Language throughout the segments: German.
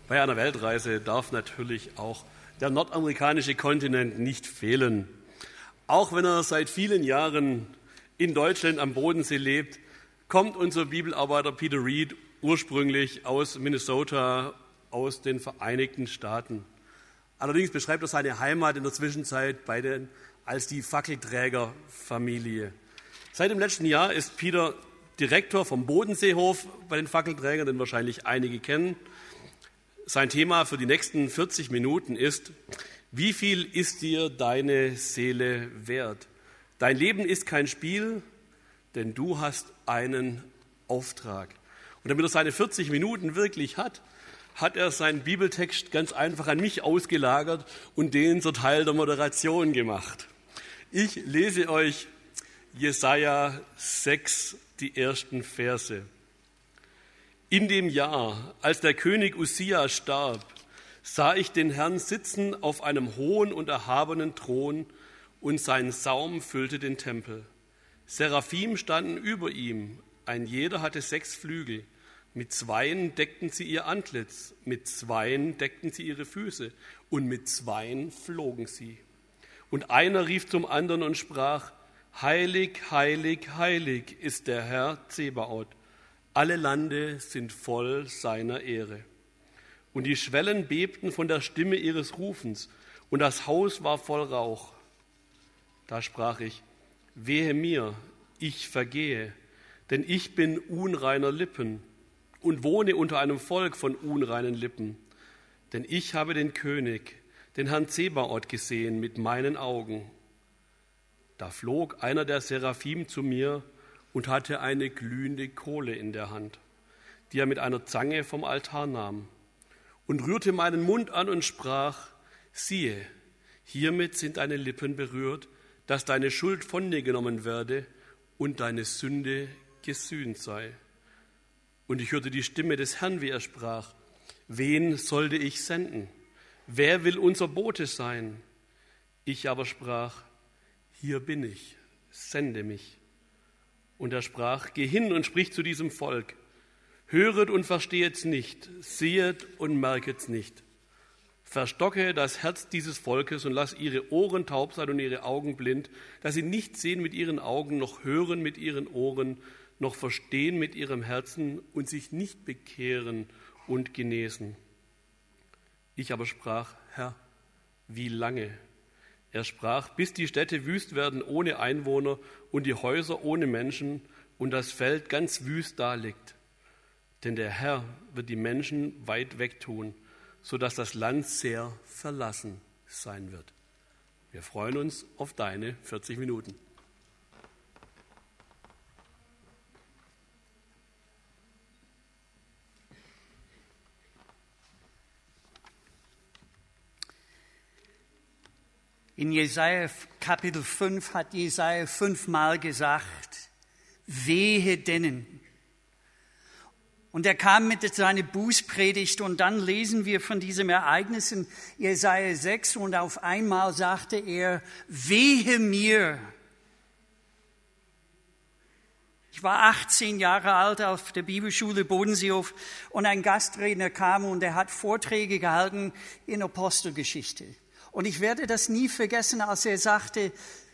Bei einer Weltreise darf natürlich auch der nordamerikanische Kontinent nicht fehlen. Auch wenn er seit vielen Jahren in Deutschland am Bodensee lebt, kommt unser Bibelarbeiter Peter Reed ursprünglich aus Minnesota, aus den Vereinigten Staaten. Allerdings beschreibt er seine Heimat in der Zwischenzeit als die Fackelträgerfamilie. Seit dem letzten Jahr ist Peter Direktor vom Bodenseehof bei den Fackelträgern, den wahrscheinlich einige kennen. Sein Thema für die nächsten 40 Minuten ist: Wie viel ist dir deine Seele wert? Dein Leben ist kein Spiel, denn du hast einen Auftrag. Und damit er seine 40 Minuten wirklich hat er seinen Bibeltext ganz einfach an mich ausgelagert und den zur Teil der Moderation gemacht. Ich lese euch Jesaja 6, die ersten Verse. In dem Jahr, als der König Usia starb, sah ich den Herrn sitzen auf einem hohen und erhabenen Thron, und sein Saum füllte den Tempel. Seraphim standen über ihm, ein jeder hatte 6 Flügel. Mit 2 deckten sie ihr Antlitz, mit 2 deckten sie ihre Füße und mit 2 flogen sie. Und einer rief zum anderen und sprach: Heilig, heilig, heilig ist der Herr Zebaoth. Alle Lande sind voll seiner Ehre. Und die Schwellen bebten von der Stimme ihres Rufens, und das Haus war voll Rauch. Da sprach ich: Wehe mir, ich vergehe, denn ich bin unreiner Lippen und wohne unter einem Volk von unreinen Lippen. Denn ich habe den König, den Herrn Zebaoth, gesehen mit meinen Augen. Da flog einer der Seraphim zu mir und hatte eine glühende Kohle in der Hand, die er mit einer Zange vom Altar nahm, und rührte meinen Mund an und sprach: Siehe, hiermit sind deine Lippen berührt, dass deine Schuld von dir genommen werde und deine Sünde gesühnt sei. Und ich hörte die Stimme des Herrn, wie er sprach: Wen sollte ich senden? Wer will unser Bote sein? Ich aber sprach: Hier bin ich, sende mich. Und er sprach: Geh hin und sprich zu diesem Volk. Höret und verstehet's nicht, sehet und merket's nicht. Verstocke das Herz dieses Volkes und lass ihre Ohren taub sein und ihre Augen blind, dass sie nicht sehen mit ihren Augen, noch hören mit ihren Ohren, noch verstehen mit ihrem Herzen und sich nicht bekehren und genesen. Ich aber sprach: Herr, wie lange? Er sprach: Bis die Städte wüst werden ohne Einwohner und die Häuser ohne Menschen und das Feld ganz wüst daliegt. Denn der Herr wird die Menschen weit weg tun, sodass das Land sehr verlassen sein wird. Wir freuen uns auf deine 40 Minuten. In Jesaja Kapitel 5 hat Jesaja 5-mal gesagt: Wehe denen. Und er kam mit seiner Bußpredigt, und dann lesen wir von diesem Ereignis in Jesaja 6, und auf einmal sagte er: Wehe mir. Ich war 18 Jahre alt auf der Bibelschule Bodenseehof, und ein Gastredner kam und er hat Vorträge gehalten in Apostelgeschichte. Und ich werde das nie vergessen, als er sagte: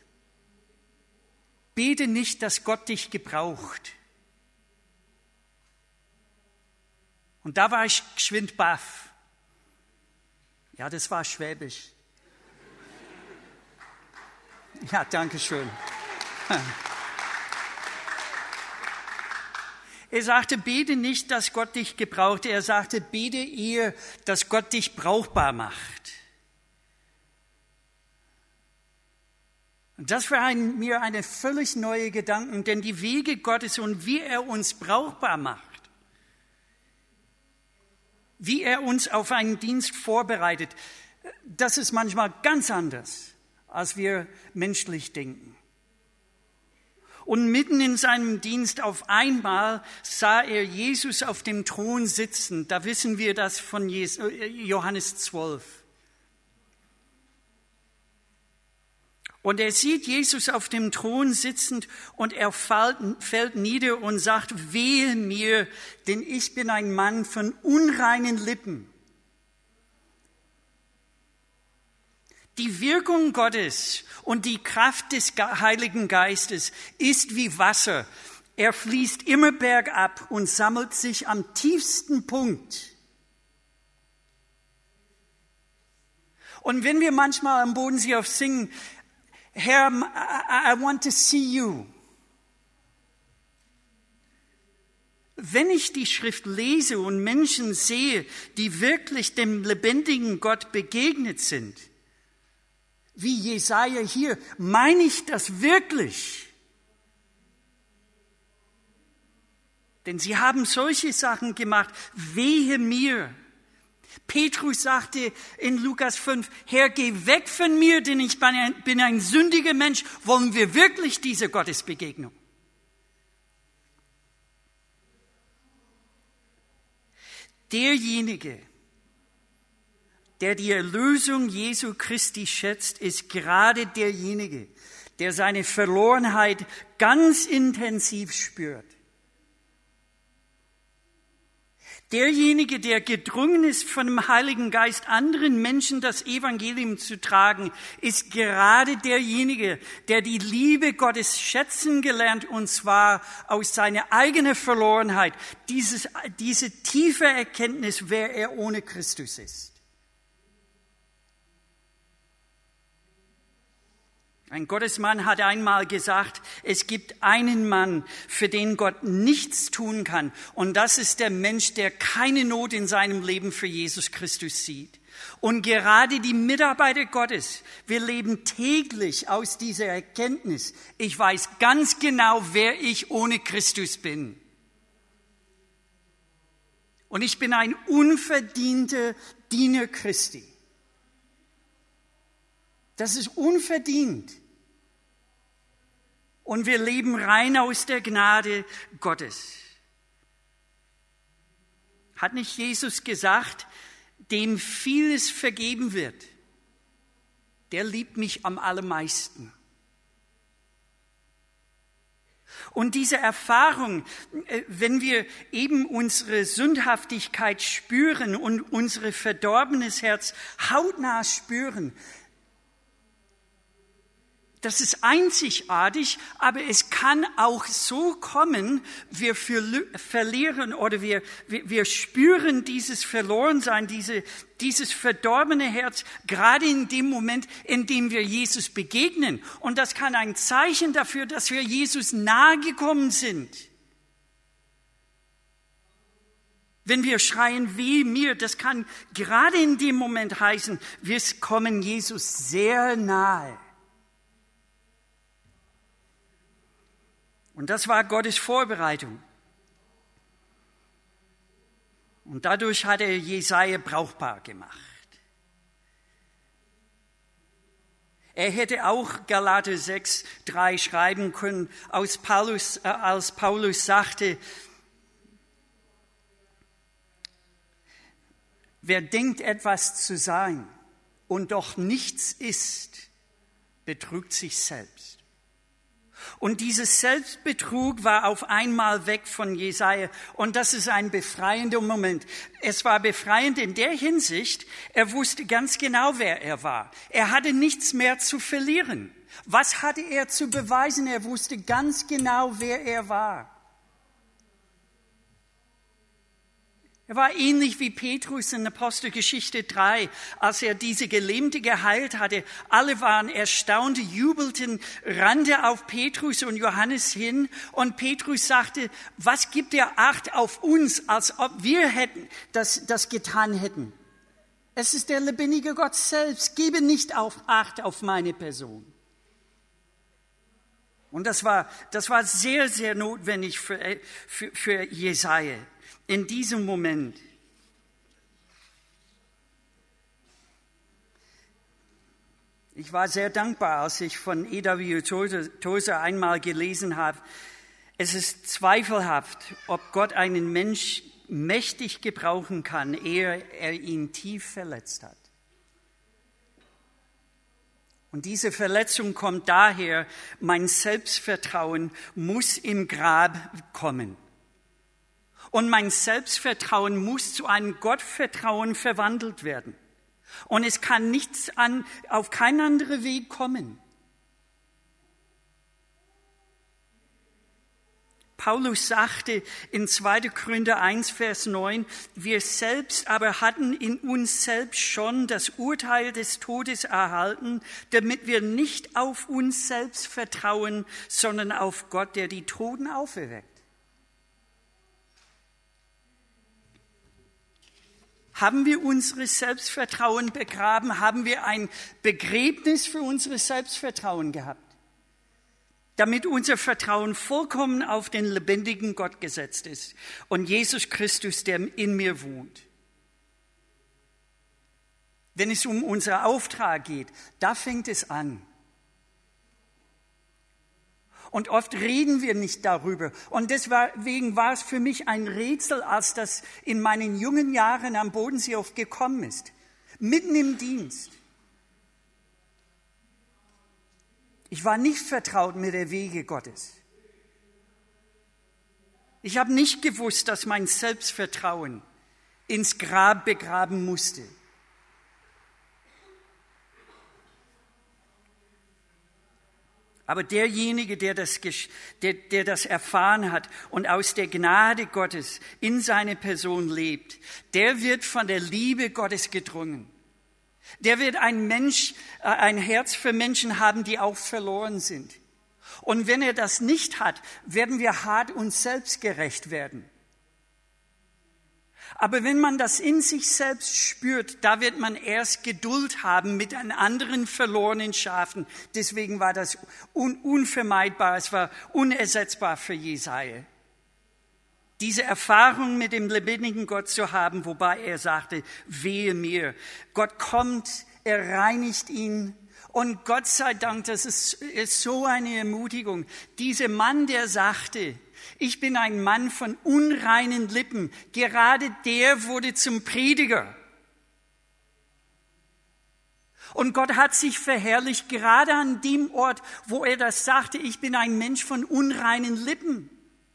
Bete nicht, dass Gott dich gebraucht. Und da war ich geschwind baff. Ja, das war Schwäbisch. Ja, danke schön. Er sagte: Bete nicht, dass Gott dich gebraucht. Er sagte: Bete eher, dass Gott dich brauchbar macht. Und das war mir eine völlig neue Gedanke, denn die Wege Gottes und wie er uns brauchbar macht, wie er uns auf einen Dienst vorbereitet, das ist manchmal ganz anders, als wir menschlich denken. Und mitten in seinem Dienst auf einmal sah er Jesus auf dem Thron sitzen. Da wissen wir das von Johannes 12. Und er sieht Jesus auf dem Thron sitzend und er fällt nieder und sagt: Wehe mir, denn ich bin ein Mann von unreinen Lippen Die Wirkung Gottes und die Kraft des Heiligen Geistes ist wie Wasser. Er fließt immer bergab und sammelt sich am tiefsten Punkt. Und wenn wir manchmal am Bodensee oft singen, Herr, I want to see you. Wenn ich die Schrift lese und Menschen sehe, die wirklich dem lebendigen Gott begegnet sind, wie Jesaja hier, meine ich das wirklich? Denn sie haben solche Sachen gemacht, wehe mir. Petrus sagte in Lukas 5, Herr, geh weg von mir, denn ich bin ein sündiger Mensch. Wollen wir wirklich diese Gottesbegegnung? Derjenige, der die Erlösung Jesu Christi schätzt, ist gerade derjenige, der seine Verlorenheit ganz intensiv spürt. Derjenige, der gedrungen ist, von dem Heiligen Geist anderen Menschen das Evangelium zu tragen, ist gerade derjenige, der die Liebe Gottes schätzen gelernt, und zwar aus seiner eigenen Verlorenheit, diese tiefe Erkenntnis, wer er ohne Christus ist. Ein Gottesmann hat einmal gesagt, es gibt einen Mann, für den Gott nichts tun kann. Und das ist der Mensch, der keine Not in seinem Leben für Jesus Christus sieht. Und gerade die Mitarbeiter Gottes, wir leben täglich aus dieser Erkenntnis. Ich weiß ganz genau, wer ich ohne Christus bin. Und ich bin ein unverdienter Diener Christi. Das ist unverdient. Und wir leben rein aus der Gnade Gottes. Hat nicht Jesus gesagt, dem vieles vergeben wird, der liebt mich am allermeisten? Und diese Erfahrung, wenn wir eben unsere Sündhaftigkeit spüren und unser verdorbenes Herz hautnah spüren, das ist einzigartig, aber es kann auch so kommen, wir verlieren oder wir spüren dieses Verlorensein, dieses verdorbene Herz, gerade in dem Moment, in dem wir Jesus begegnen. Und das kann ein Zeichen dafür, dass wir Jesus nahe gekommen sind. Wenn wir schreien, weh mir, das kann gerade in dem Moment heißen, wir kommen Jesus sehr nahe. Und das war Gottes Vorbereitung. Und dadurch hat er Jesaja brauchbar gemacht. Er hätte auch Galater 6,3 schreiben können, als Paulus sagte, wer denkt, etwas zu sein und doch nichts ist, betrügt sich selbst. Und dieses Selbstbetrug war auf einmal weg von Jesaja. Und das ist ein befreiender Moment. Es war befreiend in der Hinsicht, er wusste ganz genau, wer er war. Er hatte nichts mehr zu verlieren. Was hatte er zu beweisen? Er wusste ganz genau, wer er war. Er war ähnlich wie Petrus in Apostelgeschichte 3, als er diese Gelähmte geheilt hatte. Alle waren erstaunt, jubelten, rannten auf Petrus und Johannes hin. Und Petrus sagte, was gibt ihr Acht auf uns, als ob wir das getan hätten? Es ist der lebendige Gott selbst. Gebe nicht Acht auf meine Person. Und das war sehr, sehr notwendig für Jesaja. In diesem Moment. Ich war sehr dankbar, als ich von E.W. Tozer einmal gelesen habe, es ist zweifelhaft, ob Gott einen Mensch mächtig gebrauchen kann, ehe er ihn tief verletzt hat. Und diese Verletzung kommt daher, mein Selbstvertrauen muss im Grab kommen. Und mein Selbstvertrauen muss zu einem Gottvertrauen verwandelt werden. Und es kann auf keinen anderen Weg kommen. Paulus sagte in 2. Korinther 1, Vers 9, wir selbst aber hatten in uns selbst schon das Urteil des Todes erhalten, damit wir nicht auf uns selbst vertrauen, sondern auf Gott, der die Toten auferweckt. Haben wir unseres Selbstvertrauen begraben? Haben wir ein Begräbnis für unseres Selbstvertrauen gehabt? Damit unser Vertrauen vollkommen auf den lebendigen Gott gesetzt ist und Jesus Christus, der in mir wohnt. Wenn es um unseren Auftrag geht, da fängt es an. Und oft reden wir nicht darüber. Und deswegen war es für mich ein Rätsel, als das in meinen jungen Jahren am Bodensee oft gekommen ist. Mitten im Dienst. Ich war nicht vertraut mit der Wege Gottes. Ich habe nicht gewusst, dass mein Selbstvertrauen ins Grab begraben musste. Aber derjenige, der das erfahren hat und aus der Gnade Gottes in seine Person lebt, der wird von der Liebe Gottes gedrungen. Der wird ein Herz für Menschen haben, die auch verloren sind. Und wenn er das nicht hat, werden wir hart uns selbst gerecht werden. Aber wenn man das in sich selbst spürt, da wird man erst Geduld haben mit den anderen verlorenen Schafen. Deswegen war das unvermeidbar, es war unersetzbar für Jesaja. Diese Erfahrung mit dem lebendigen Gott zu haben, wobei er sagte, wehe mir. Gott kommt, er reinigt ihn. Und Gott sei Dank, das ist so eine Ermutigung. Dieser Mann, der sagte, ich bin ein Mann von unreinen Lippen, gerade der wurde zum Prediger. Und Gott hat sich verherrlicht, gerade an dem Ort, wo er das sagte, ich bin ein Mensch von unreinen Lippen.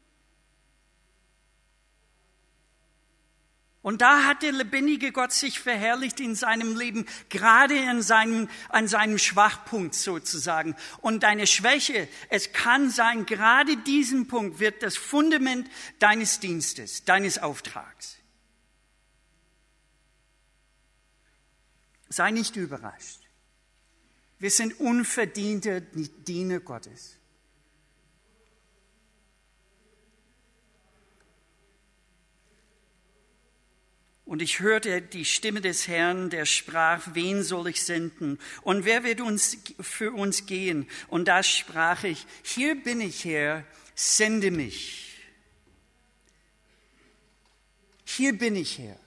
Und da hat der lebendige Gott sich verherrlicht in seinem Leben, gerade an seinem Schwachpunkt sozusagen. Und deine Schwäche, es kann sein, gerade diesen Punkt wird das Fundament deines Dienstes, deines Auftrags. Sei nicht überrascht. Wir sind unverdiente Diener Gottes. Und ich hörte die Stimme des Herrn, der sprach, wen soll ich senden? Und wer wird für uns gehen? Und da sprach ich, hier bin ich, Herr, sende mich. Hier bin ich, Herr.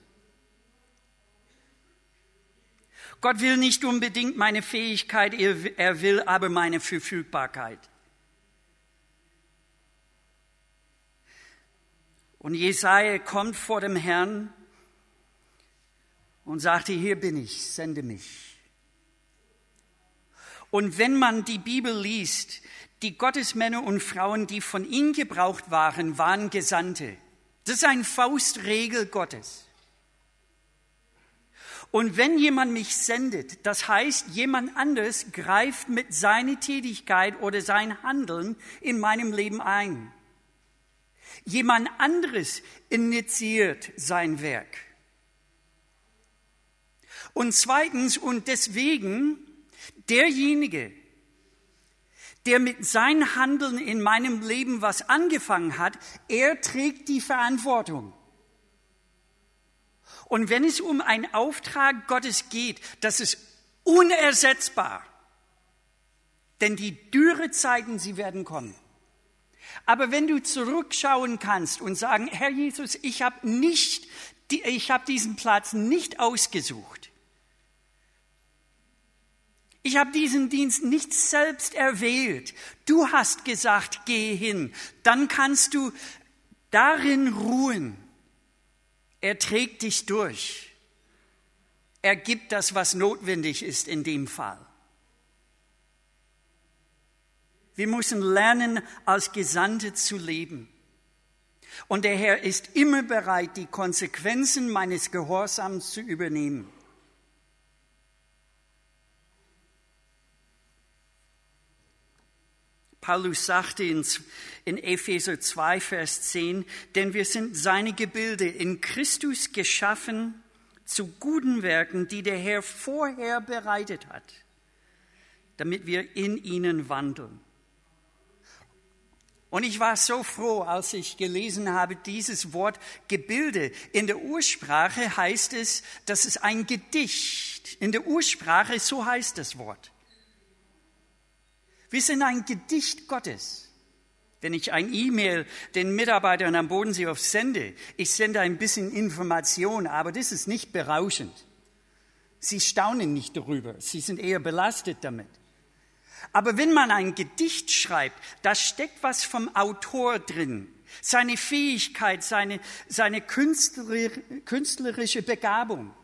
Gott will nicht unbedingt meine Fähigkeit, er will aber meine Verfügbarkeit. Und Jesaja kommt vor dem Herrn und sagte, hier bin ich, sende mich. Und wenn man die Bibel liest, die Gottesmänner und Frauen, die von ihm gebraucht waren, waren Gesandte. Das ist eine Faustregel Gottes. Und wenn jemand mich sendet, das heißt, jemand anderes greift mit seiner Tätigkeit oder sein Handeln in meinem Leben ein. Jemand anderes initiiert sein Werk. Und zweitens, und deswegen, derjenige, der mit seinem Handeln in meinem Leben was angefangen hat, er trägt die Verantwortung. Und wenn es um einen Auftrag Gottes geht, das ist unersetzbar. Denn die Dürrezeiten, sie werden kommen. Aber wenn du zurückschauen kannst und sagen, Herr Jesus, ich habe diesen Platz nicht ausgesucht. Ich habe diesen Dienst nicht selbst erwählt. Du hast gesagt, geh hin. Dann kannst du darin ruhen. Er trägt dich durch. Er gibt das, was notwendig ist in dem Fall. Wir müssen lernen, als Gesandte zu leben. Und der Herr ist immer bereit, die Konsequenzen meines Gehorsams zu übernehmen. Paulus sagte in Epheser 2, Vers 10, denn wir sind seine Gebilde in Christus geschaffen zu guten Werken, die der Herr vorher bereitet hat, damit wir in ihnen wandeln. Und ich war so froh, als ich gelesen habe, dieses Wort Gebilde. In der Ursprache heißt es, das ist ein Gedicht. In der Ursprache, so heißt das Wort. Wir sind ein Gedicht Gottes. Wenn ich ein E-Mail den Mitarbeitern am Bodenseehof sende, ich sende ein bisschen Information, aber das ist nicht berauschend. Sie staunen nicht darüber, sie sind eher belastet damit. Aber wenn man ein Gedicht schreibt, da steckt was vom Autor drin. Seine Fähigkeit, seine künstlerische Begabung.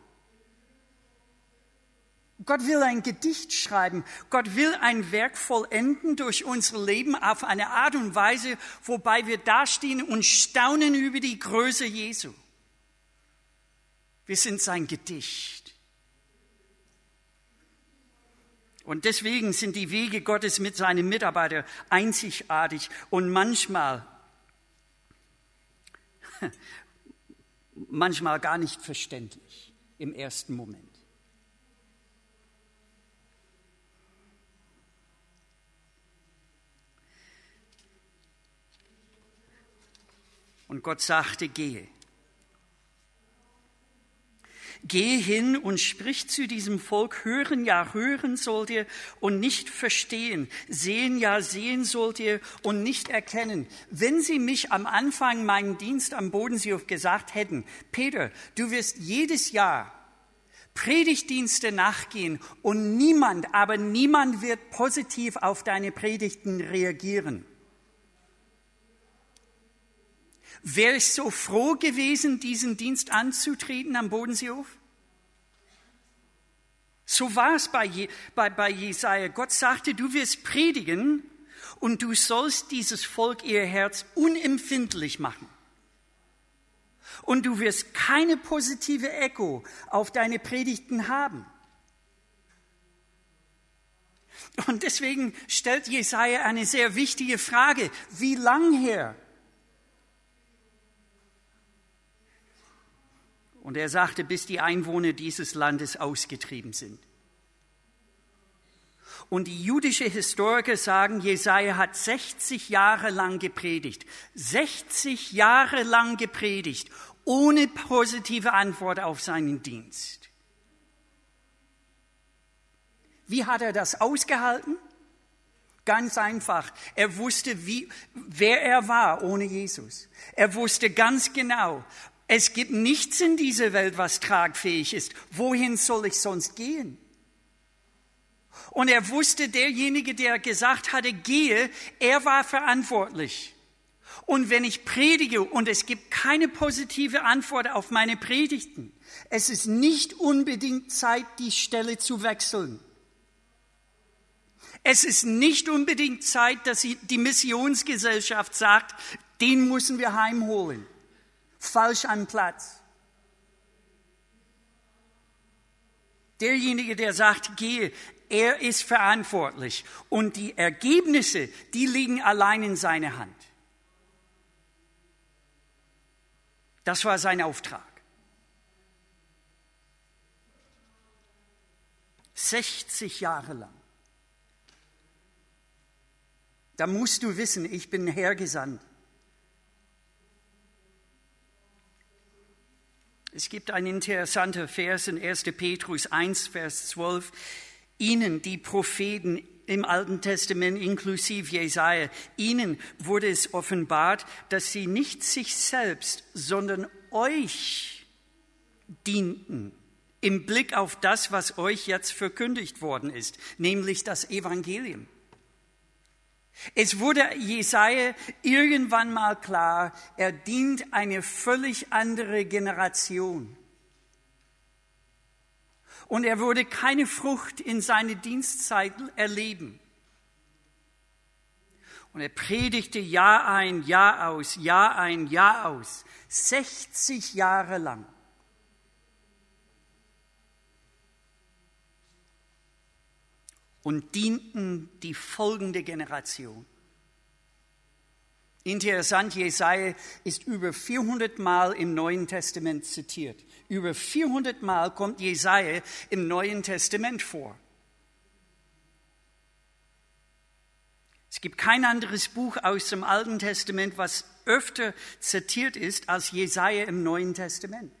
Gott will ein Gedicht schreiben. Gott will ein Werk vollenden durch unser Leben auf eine Art und Weise, wobei wir dastehen und staunen über die Größe Jesu. Wir sind sein Gedicht. Und deswegen sind die Wege Gottes mit seinen Mitarbeitern einzigartig und manchmal gar nicht verständlich im ersten Moment. Und Gott sagte, gehe. Gehe hin und sprich zu diesem Volk, hören, ja, hören sollt ihr und nicht verstehen, sehen, ja, sehen sollt ihr und nicht erkennen. Wenn sie mich am Anfang meinen Dienst am Bodenseehof gesagt hätten, Peter, du wirst jedes Jahr Predigtdienste nachgehen und niemand wird positiv auf deine Predigten reagieren. Wäre ich so froh gewesen, diesen Dienst anzutreten am Bodenseehof? So war es bei Jesaja. Gott sagte, du wirst predigen und du sollst dieses Volk, ihr Herz, unempfindlich machen. Und du wirst keine positive Echo auf deine Predigten haben. Und deswegen stellt Jesaja eine sehr wichtige Frage. Wie lang her? Und er sagte, bis die Einwohner dieses Landes ausgetrieben sind. Und die jüdischen Historiker sagen, Jesaja hat 60 Jahre lang gepredigt. 60 Jahre lang gepredigt, ohne positive Antwort auf seinen Dienst. Wie hat er das ausgehalten? Ganz einfach. Er wusste, wer er war ohne Jesus. Er wusste ganz genau, es gibt nichts in dieser Welt, was tragfähig ist. Wohin soll ich sonst gehen? Und er wusste, derjenige, der gesagt hatte, gehe, er war verantwortlich. Und wenn ich predige und es gibt keine positive Antwort auf meine Predigten, es ist nicht unbedingt Zeit, die Stelle zu wechseln. Es ist nicht unbedingt Zeit, dass die Missionsgesellschaft sagt, den müssen wir heimholen. Falsch am Platz. Derjenige, der sagt, gehe, er ist verantwortlich. Und die Ergebnisse, die liegen allein in seiner Hand. Das war sein Auftrag. 60 Jahre lang. Da musst du wissen, ich bin hergesandt. Es gibt einen interessanten Vers in 1. Petrus 1, Vers 12. Ihnen, die Propheten im Alten Testament inklusive Jesaja, ihnen wurde es offenbart, dass sie nicht sich selbst, sondern euch dienten im Blick auf das, was euch jetzt verkündigt worden ist, nämlich das Evangelium. Es wurde Jesaja irgendwann mal klar, er dient eine völlig andere Generation. Und er würde keine Frucht in seine Dienstzeit erleben. Und er predigte Jahr ein, Jahr aus, Jahr ein, Jahr aus, 60 Jahre lang. Und dienten die folgende Generation. Interessant, Jesaja ist über 400 Mal im Neuen Testament zitiert. Über 400 Mal kommt Jesaja im Neuen Testament vor. Es gibt kein anderes Buch aus dem Alten Testament, was öfter zitiert ist als Jesaja im Neuen Testament.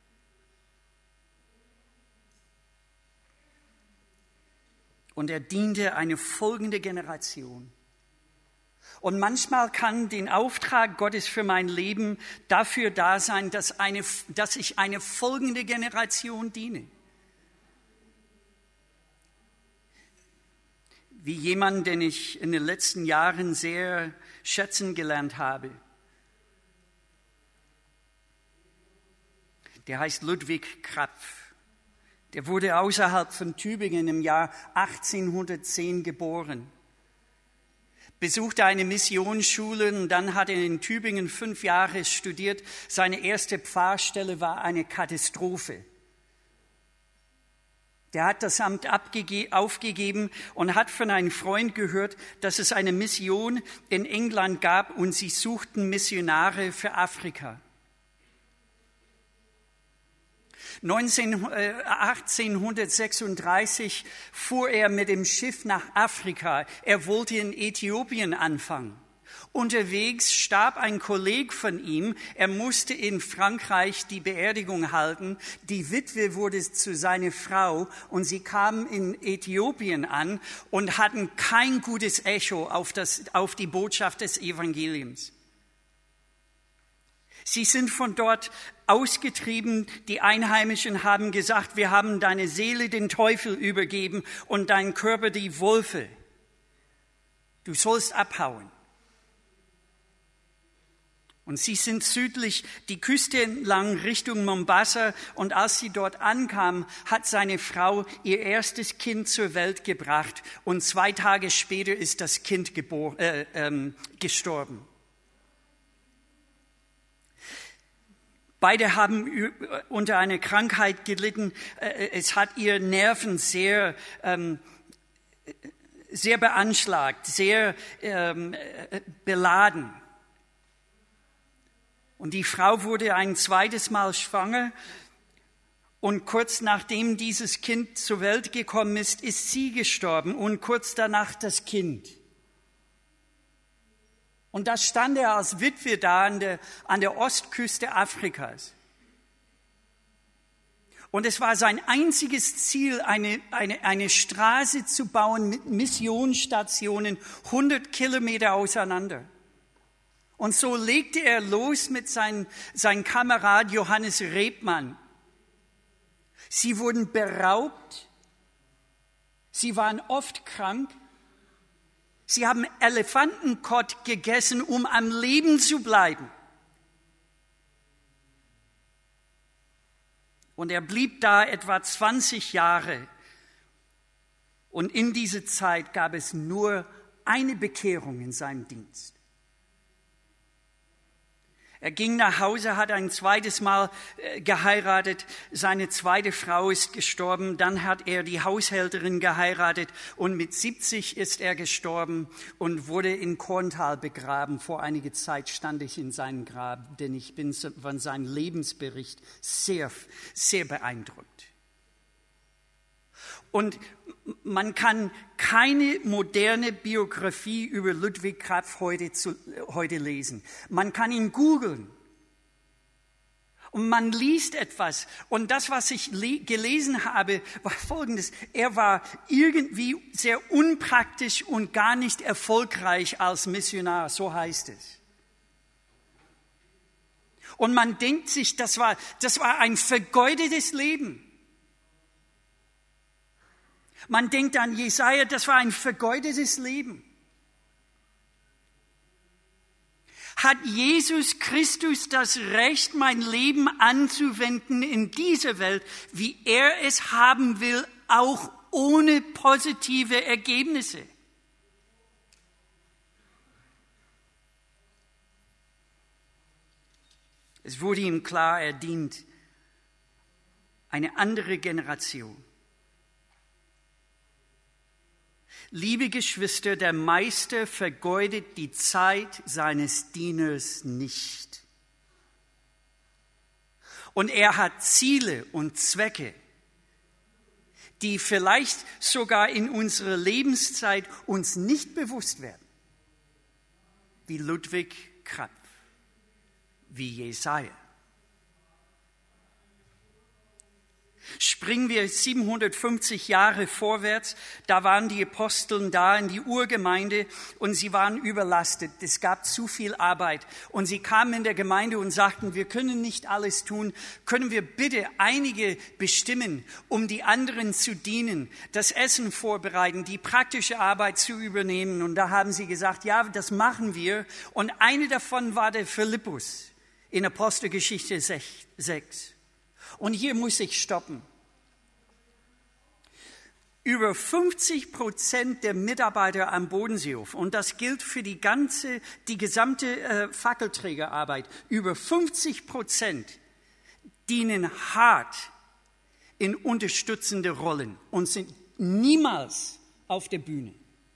Und er diente eine folgende Generation. Und manchmal kann der Auftrag Gottes für mein Leben dafür da sein, dass ich eine folgende Generation diene. Wie jemand, den ich in den letzten Jahren sehr schätzen gelernt habe. Der heißt Ludwig Krapf. Der wurde außerhalb von Tübingen im Jahr 1810 geboren. Besuchte eine Missionsschule und dann hat er in Tübingen 5 Jahre studiert. Seine erste Pfarrstelle war eine Katastrophe. Der hat das Amt aufgegeben und hat von einem Freund gehört, dass es eine Mission in England gab und sie suchten Missionare für Afrika. 1836 fuhr er mit dem Schiff nach Afrika. Er wollte in Äthiopien anfangen. Unterwegs starb ein Kollege von ihm. Er musste in Frankreich die Beerdigung halten. Die Witwe wurde zu seiner Frau und sie kamen in Äthiopien an und hatten kein gutes Echo auf die Botschaft des Evangeliums. Sie sind von dort ausgetrieben. Die Einheimischen haben gesagt, wir haben deine Seele den Teufel übergeben und dein Körper die Wölfe. Du sollst abhauen. Und sie sind südlich die Küste entlang Richtung Mombasa. Und als sie dort ankamen, hat seine Frau ihr erstes Kind zur Welt gebracht. Und 2 Tage später ist das Kind gestorben. Beide haben unter einer Krankheit gelitten. Es hat ihre Nerven sehr beanschlagt, sehr beladen. Und die Frau wurde ein zweites Mal schwanger. Und kurz nachdem dieses Kind zur Welt gekommen ist, ist sie gestorben und kurz danach das Kind. Und da stand er als Witwe da an der Ostküste Afrikas. Und es war sein einziges Ziel, eine Straße zu bauen mit Missionsstationen 100 Kilometer auseinander. Und so legte er los mit seinem Kamerad Johannes Rebmann. Sie wurden beraubt. Sie waren oft krank. Sie haben Elefantenkott gegessen, um am Leben zu bleiben. Und er blieb da etwa 20 Jahre. Und in dieser Zeit gab es nur eine Bekehrung in seinem Dienst. Er ging nach Hause, hat ein zweites Mal geheiratet. Seine zweite Frau ist gestorben. Dann hat er die Haushälterin geheiratet. Und mit 70 ist er gestorben und wurde in Korntal begraben. Vor einiger Zeit stand ich in seinem Grab, denn ich bin von seinem Lebensbericht sehr, sehr beeindruckt. Und man kann keine moderne Biografie über Ludwig Krapf heute lesen. Man kann ihn googeln. Und man liest etwas. Und das, was ich gelesen habe, war Folgendes. Er war irgendwie sehr unpraktisch und gar nicht erfolgreich als Missionar, so heißt es. Und man denkt sich, das war ein vergeudetes Leben. Man denkt an Jesaja, das war ein vergeudetes Leben. Hat Jesus Christus das Recht, mein Leben anzuwenden in dieser Welt, wie er es haben will, auch ohne positive Ergebnisse? Es wurde ihm klar, er dient eine andere Generation. Liebe Geschwister, der Meister vergeudet die Zeit seines Dieners nicht. Und er hat Ziele und Zwecke, die vielleicht sogar in unserer Lebenszeit uns nicht bewusst werden. Wie Ludwig Krapf, wie Jesaja. Springen wir 750 Jahre vorwärts, da waren die Aposteln da in die Urgemeinde und sie waren überlastet. Es gab zu viel Arbeit und sie kamen in der Gemeinde und sagten, wir können nicht alles tun, können wir bitte einige bestimmen, um die anderen zu dienen, das Essen vorbereiten, die praktische Arbeit zu übernehmen. Und da haben sie gesagt, ja, das machen wir. Und eine davon war der Philippus in Apostelgeschichte 6. Und hier muss ich stoppen. Über 50% der Mitarbeiter am Bodenseehof, und das gilt für die gesamte Fackelträgerarbeit, über 50% dienen hart in unterstützende Rollen und sind niemals auf der Bühne.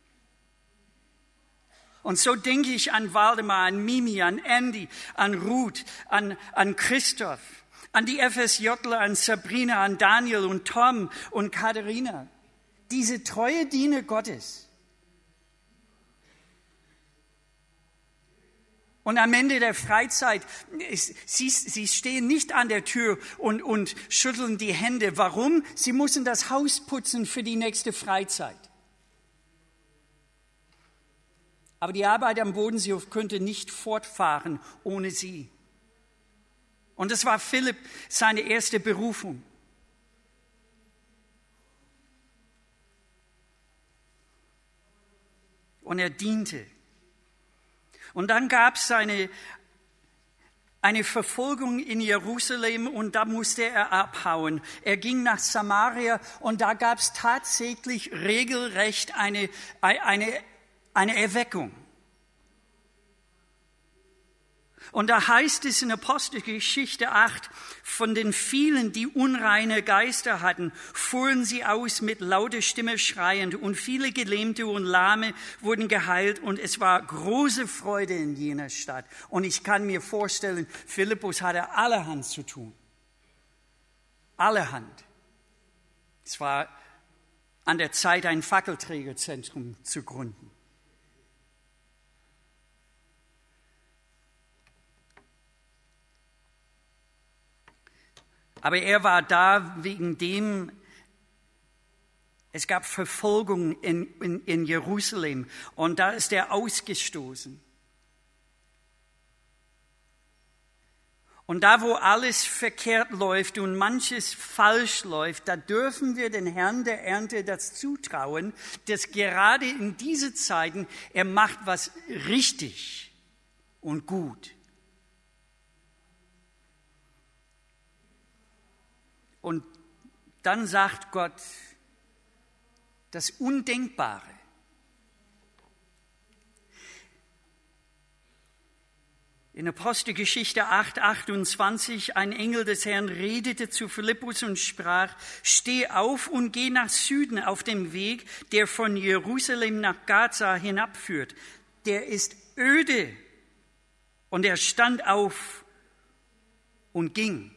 Und so denke ich an Waldemar, an Mimi, an Andy, an Ruth, an Christoph, an die FSJler, an Sabrina, an Daniel und Tom und Katharina. Diese treue Diener Gottes. Und am Ende der Freizeit, sie stehen nicht an der Tür und schütteln die Hände. Warum? Sie müssen das Haus putzen für die nächste Freizeit. Aber die Arbeit am Bodenseehof könnte nicht fortfahren ohne sie. Und das war Philipp seine erste Berufung. Und er diente. Und dann gab es eine Verfolgung in Jerusalem und da musste er abhauen. Er ging nach Samaria und da gab es tatsächlich regelrecht eine Erweckung. Und da heißt es in Apostelgeschichte 8, von den vielen, die unreine Geister hatten, fuhren sie aus mit lauter Stimme schreiend und viele Gelähmte und Lahme wurden geheilt und es war große Freude in jener Stadt. Und ich kann mir vorstellen, Philippus hatte allerhand zu tun. Allerhand. Es war an der Zeit, ein Fackelträgerzentrum zu gründen. Aber er war da wegen dem, es gab Verfolgung in Jerusalem und da ist er ausgestoßen. Und da, wo alles verkehrt läuft und manches falsch läuft, da dürfen wir den Herrn der Ernte das zutrauen, dass gerade in diesen Zeiten er macht was richtig und gut. Und dann sagt Gott das Undenkbare. In Apostelgeschichte 8:28, ein Engel des Herrn redete zu Philippus und sprach, steh auf und geh nach Süden auf dem Weg, der von Jerusalem nach Gaza hinabführt. Der ist öde. Und er stand auf und ging.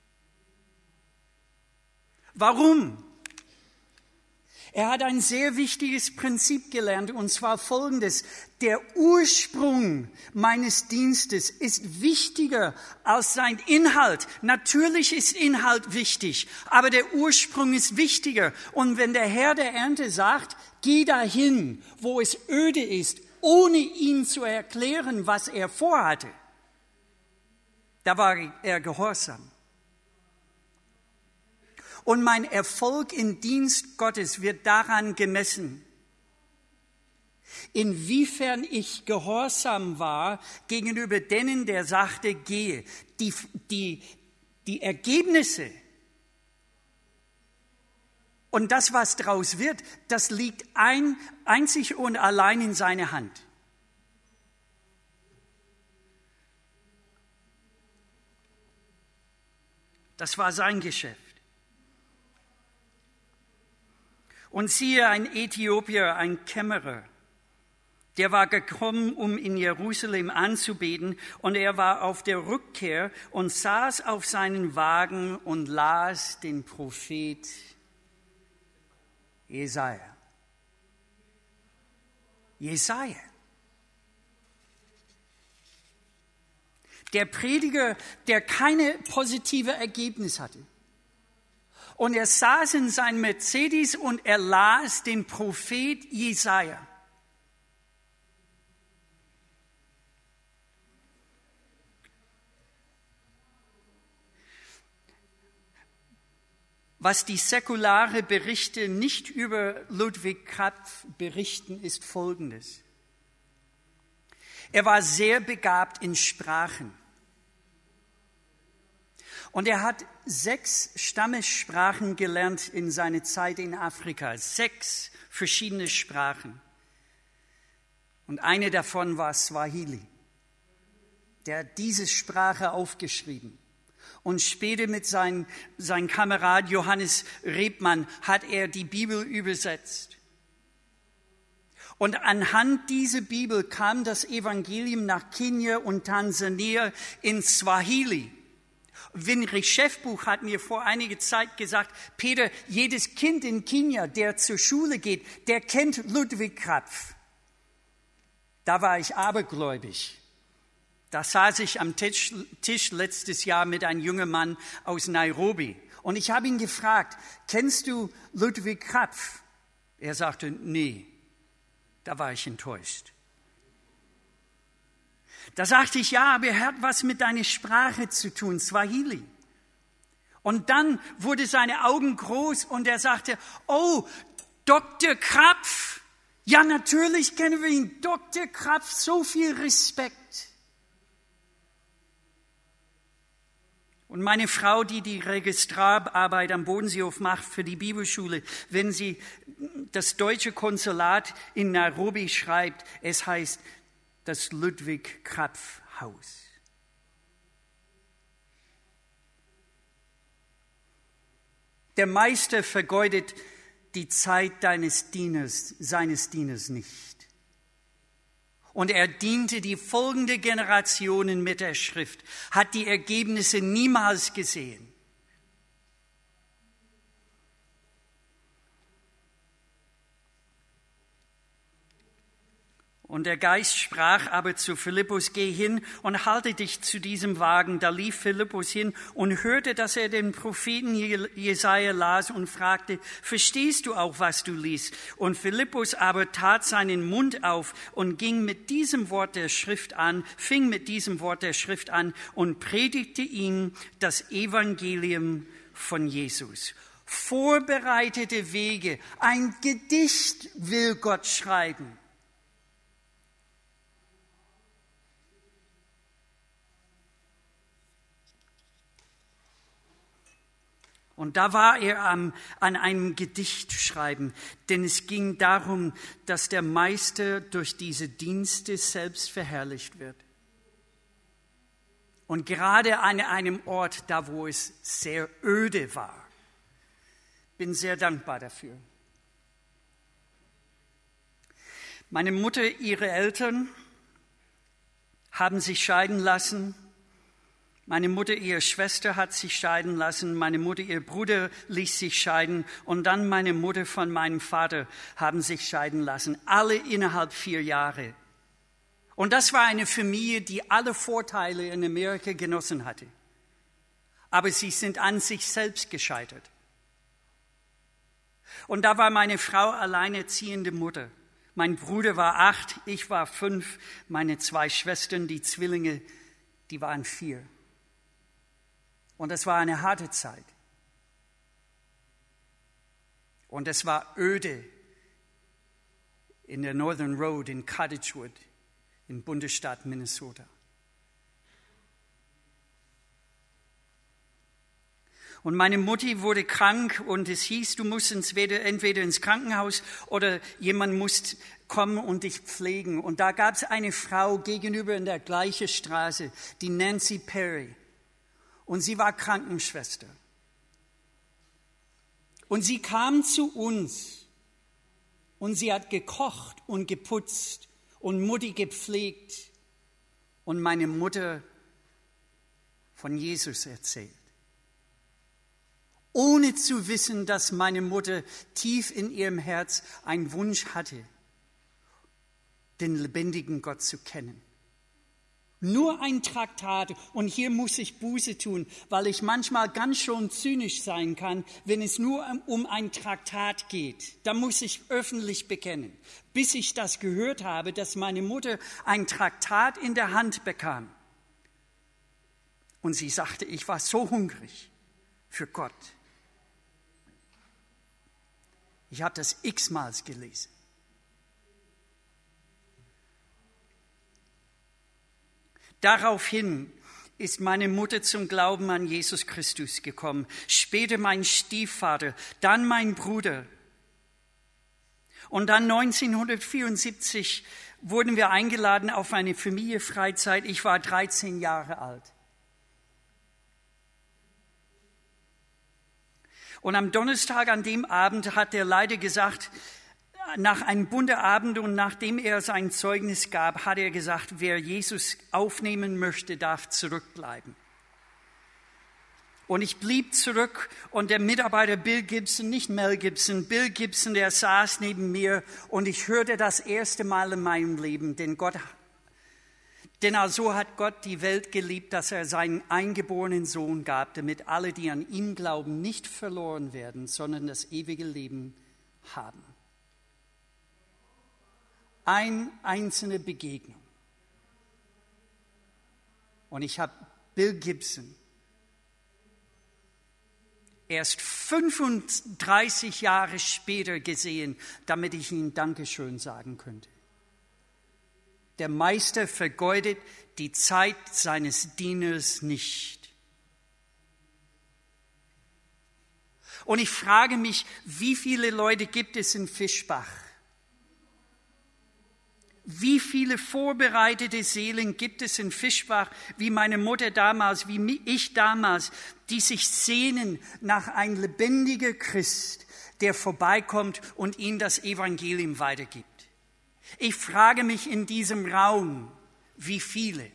Warum? Er hat ein sehr wichtiges Prinzip gelernt, und zwar folgendes. Der Ursprung meines Dienstes ist wichtiger als sein Inhalt. Natürlich ist Inhalt wichtig, aber der Ursprung ist wichtiger. Und wenn der Herr der Ernte sagt, geh dahin, wo es öde ist, ohne ihm zu erklären, was er vorhatte, da war er gehorsam. Und mein Erfolg im Dienst Gottes wird daran gemessen, inwiefern ich gehorsam war gegenüber denen, der sagte, gehe. Die Ergebnisse und das, was daraus wird, das liegt einzig und allein in seiner Hand. Das war sein Geschäft. Und siehe, ein Äthiopier, ein Kämmerer, der war gekommen, um in Jerusalem anzubeten, und er war auf der Rückkehr und saß auf seinen Wagen und las den Prophet Jesaja. Jesaja. Der Prediger, der keine positive Ergebnis hatte. Und er saß in seinem Mercedes und er las den Prophet Jesaja. Was die säkulare Berichte nicht über Ludwig Krapf berichten, ist Folgendes. Er war sehr begabt in Sprachen. Und er hat 6 Stammessprachen gelernt in seiner Zeit in Afrika. 6 verschiedene Sprachen. Und eine davon war Swahili. Der hat diese Sprache aufgeschrieben. Und später mit seinem Kamerad Johannes Rebmann hat er die Bibel übersetzt. Und anhand dieser Bibel kam das Evangelium nach Kenia und Tansania in Swahili. Winrich Schäffbuch hat mir vor einiger Zeit gesagt, Peter, jedes Kind in Kenia, der zur Schule geht, der kennt Ludwig Krapf. Da war ich abergläubig. Da saß ich am Tisch letztes Jahr mit einem jungen Mann aus Nairobi. Und ich habe ihn gefragt, kennst du Ludwig Krapf? Er sagte, nee. Da war ich enttäuscht. Da sagte ich, ja, aber er hat was mit deiner Sprache zu tun, Swahili. Und dann wurden seine Augen groß und er sagte, oh, Dr. Krapf. Ja, natürlich kennen wir ihn. Dr. Krapf, so viel Respekt. Und meine Frau, die Registrararbeit am Bodenseehof macht für die Bibelschule, wenn sie das deutsche Konsulat in Nairobi schreibt, es heißt das Ludwig Krapf Haus. Der Meister vergeudet die Zeit seines Dieners nicht. Und er diente die folgende Generationen mit der Schrift, hat die Ergebnisse niemals gesehen. Und der Geist sprach aber zu Philippus, geh hin und halte dich zu diesem Wagen. Da lief Philippus hin und hörte, dass er den Propheten Jesaja las und fragte, verstehst du auch, was du liest? Und Philippus aber tat seinen Mund auf und fing mit diesem Wort der Schrift an und predigte ihm das Evangelium von Jesus. Vorbereitete Wege, ein Gedicht will Gott schreiben. Und da war er an einem Gedicht schreiben, denn es ging darum, dass der Meister durch diese Dienste selbst verherrlicht wird. Und gerade an einem Ort, da wo es sehr öde war. Bin sehr dankbar dafür. Meine Mutter, ihre Eltern haben sich scheiden lassen. Meine Mutter, ihre Schwester hat sich scheiden lassen. Meine Mutter, ihr Bruder ließ sich scheiden. Und dann meine Mutter von meinem Vater haben sich scheiden lassen. Alle innerhalb 4 Jahre. Und das war eine Familie, die alle Vorteile in Amerika genossen hatte. Aber sie sind an sich selbst gescheitert. Und da war meine Frau alleinerziehende Mutter. Mein Bruder war 8, ich war 5. Meine 2 Schwestern, die Zwillinge, die waren 4. Und es war eine harte Zeit. Und es war öde in der Northern Road in Cottagewood im Bundesstaat Minnesota. Und meine Mutti wurde krank und es hieß, du musst entweder ins Krankenhaus oder jemand muss kommen und dich pflegen. Und da gab es eine Frau gegenüber in der gleichen Straße, die Nancy Perry. Und sie war Krankenschwester. Und sie kam zu uns Und sie hat gekocht und geputzt und Mutti gepflegt und meine Mutter von Jesus erzählt. Ohne zu wissen, dass meine Mutter tief in ihrem Herz einen Wunsch hatte, den lebendigen Gott zu kennen. Nur ein Traktat, und hier muss ich Buße tun, weil ich manchmal ganz schön zynisch sein kann, wenn es nur um ein Traktat geht. Da muss ich öffentlich bekennen. Bis ich das gehört habe, dass meine Mutter ein Traktat in der Hand bekam. Und sie sagte, ich war so hungrig für Gott. Ich habe das x-mal gelesen. Daraufhin ist meine Mutter zum Glauben an Jesus Christus gekommen, später mein Stiefvater, dann mein Bruder. Und dann 1974 wurden wir eingeladen auf eine Familienfreizeit. Ich war 13 Jahre alt. Und am Donnerstag an dem Abend hat der Leiter gesagt, nach einem bunten Abend und nachdem er sein Zeugnis gab, hat er gesagt, wer Jesus aufnehmen möchte, darf zurückbleiben. Und ich blieb zurück und der Mitarbeiter Bill Gibson, nicht Mel Gibson, Bill Gibson, der saß neben mir und ich hörte das erste Mal in meinem Leben, denn also hat Gott die Welt geliebt, dass er seinen eingeborenen Sohn gab, damit alle, die an ihn glauben, nicht verloren werden, sondern das ewige Leben haben. Eine einzelne Begegnung. Und ich habe Bill Gibson erst 35 Jahre später gesehen, damit ich ihm Dankeschön sagen könnte. Der Meister vergeudet die Zeit seines Dieners nicht. Und ich frage mich, wie viele Leute gibt es in Fischbach? Wie viele vorbereitete Seelen gibt es in Fischbach, wie meine Mutter damals, wie ich damals, die sich sehnen nach einem lebendigen Christ, der vorbeikommt und ihnen das Evangelium weitergibt. Ich frage mich in diesem Raum, wie viele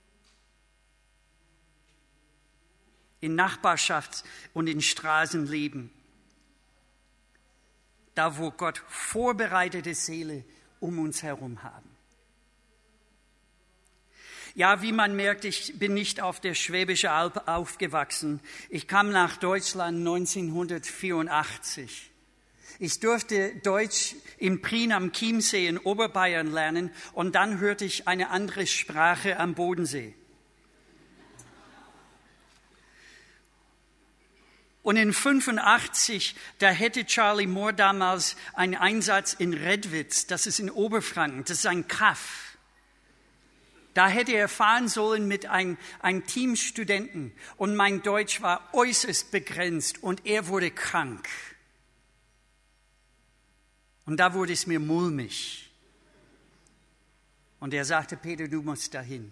in Nachbarschaft und in Straßen leben, da wo Gott vorbereitete Seele um uns herum haben. Ja, wie man merkt, ich bin nicht auf der Schwäbischen Alb aufgewachsen. Ich kam nach Deutschland 1984. Ich durfte Deutsch in Prien am Chiemsee in Oberbayern lernen und dann hörte ich eine andere Sprache am Bodensee. Und in 1985, da hätte Charlie Moore damals einen Einsatz in Redwitz, das ist in Oberfranken, das ist ein Kaff. Da hätte er fahren sollen mit einem Team Studenten und mein Deutsch war äußerst begrenzt und er wurde krank. Und da wurde es mir mulmig. Und er sagte, Peter, du musst dahin.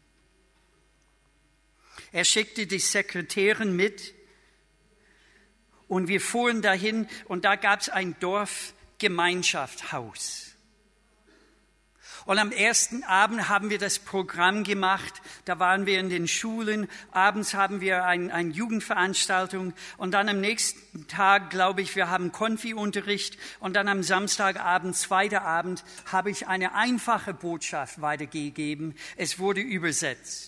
Er schickte die Sekretärin mit. Und wir fuhren dahin und da gab es ein Dorfgemeinschaftshaus. Und am ersten Abend haben wir das Programm gemacht. Da waren wir in den Schulen. Abends haben wir eine Jugendveranstaltung. Und dann am nächsten Tag, glaube ich, wir haben Konfi-Unterricht. Und dann am Samstagabend, zweiter Abend, habe ich eine einfache Botschaft weitergegeben. Es wurde übersetzt.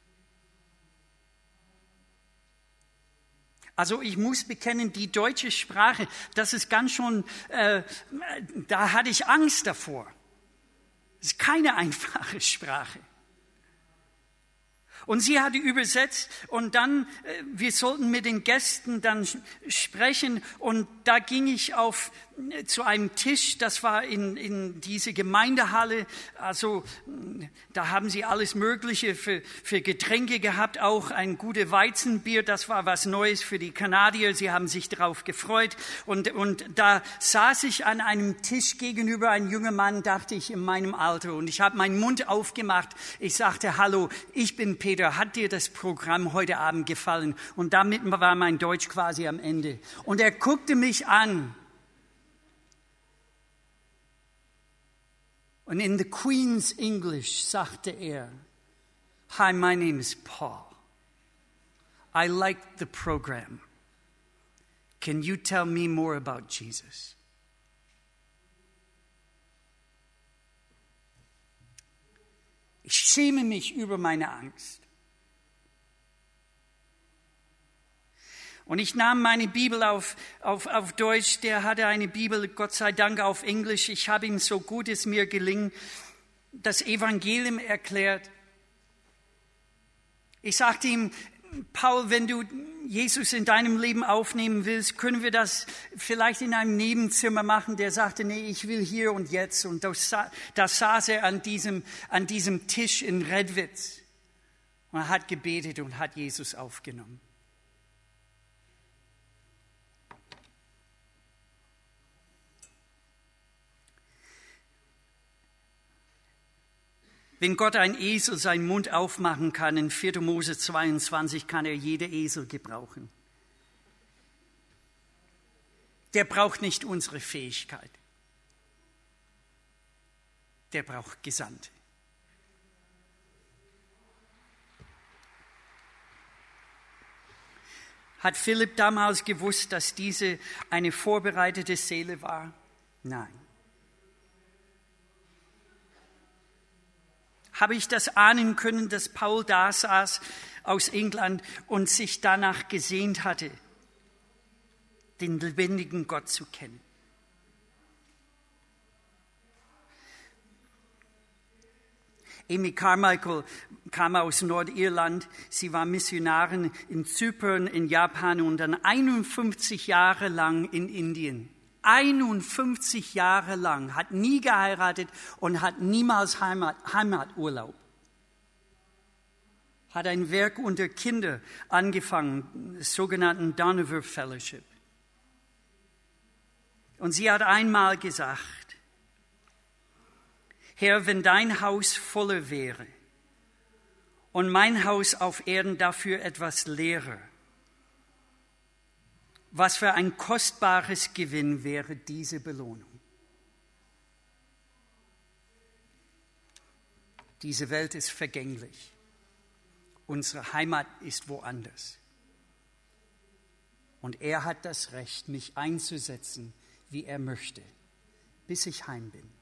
Also ich muss bekennen, die deutsche Sprache, das ist ganz schon, da hatte ich Angst davor. Es ist keine einfache Sprache. Und sie hatte übersetzt und dann, wir sollten mit den Gästen dann sprechen und da ging ich zu einem Tisch, das war in diese Gemeindehalle, also da haben sie alles Mögliche für Getränke gehabt, auch ein gutes Weizenbier, das war was Neues für die Kanadier, sie haben sich darauf gefreut und da saß ich an einem Tisch gegenüber ein junger Mann, dachte ich, in meinem Alter und ich habe meinen Mund aufgemacht, ich sagte, hallo, ich bin Peter, hat dir das Programm heute Abend gefallen? Und damit war mein Deutsch quasi am Ende. Und er guckte mich an. Und in the Queen's English sagte er, "Hi, my name is Paul. I liked the program. Can you tell me more about Jesus?" Ich schäme mich über meine Angst. Und ich nahm meine Bibel auf Deutsch, der hatte eine Bibel, Gott sei Dank, auf Englisch. Ich habe ihm, so gut es mir gelingt, das Evangelium erklärt. Ich sagte ihm, Paul, wenn du Jesus in deinem Leben aufnehmen willst, können wir das vielleicht in einem Nebenzimmer machen? Der sagte, nee, ich will hier und jetzt. Und da saß er an diesem Tisch in Redwitz und hat gebetet und hat Jesus aufgenommen. Wenn Gott ein Esel seinen Mund aufmachen kann, in 4. Mose 22 kann er jede Esel gebrauchen. Der braucht nicht unsere Fähigkeit. Der braucht Gesandte. Hat Philipp damals gewusst, dass diese eine vorbereitete Seele war? Nein. Habe ich das ahnen können, dass Paul da saß aus England und sich danach gesehnt hatte, den lebendigen Gott zu kennen? Amy Carmichael kam aus Nordirland. Sie war Missionarin in Zypern, in Japan und dann 51 Jahre lang in Indien. 51 Jahre lang, hat nie geheiratet und hat niemals Heimaturlaub. Hat ein Werk unter Kinder angefangen, des sogenannten Donover Fellowship. Und sie hat einmal gesagt, Herr, wenn dein Haus voller wäre und mein Haus auf Erden dafür etwas leerer, was für ein kostbares Gewinn wäre diese Belohnung. Diese Welt ist vergänglich. Unsere Heimat ist woanders. Und er hat das Recht, mich einzusetzen, wie er möchte, bis ich heim bin.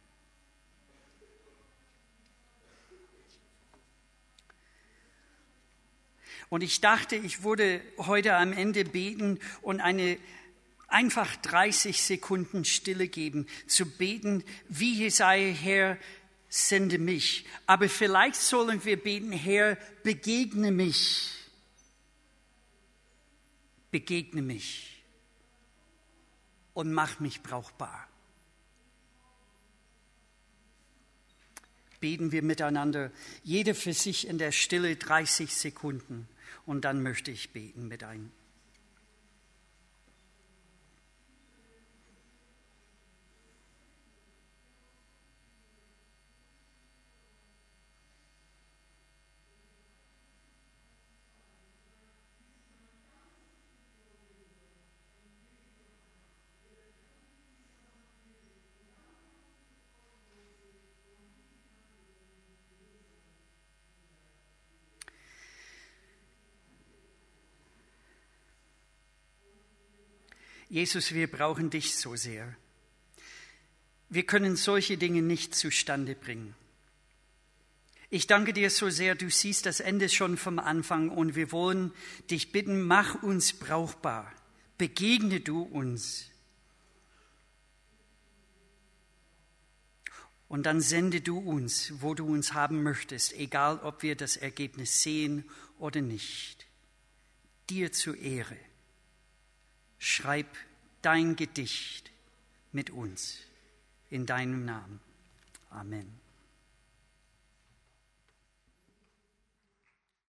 Und ich dachte, ich würde heute am Ende beten und einfach 30 Sekunden Stille geben, zu beten, wie Jesaja, Herr, sende mich. Aber vielleicht sollen wir beten, Herr, begegne mich. Begegne mich und mach mich brauchbar. Beten wir miteinander, jeder für sich in der Stille 30 Sekunden. Und dann möchte ich beten mit ein. Jesus, wir brauchen dich so sehr. Wir können solche Dinge nicht zustande bringen. Ich danke dir so sehr, du siehst das Ende schon vom Anfang und wir wollen dich bitten, mach uns brauchbar, begegne du uns. Und dann sende du uns, wo du uns haben möchtest, egal ob wir das Ergebnis sehen oder nicht. Dir zur Ehre. Schreib dein Gedicht mit uns in deinem Namen. Amen.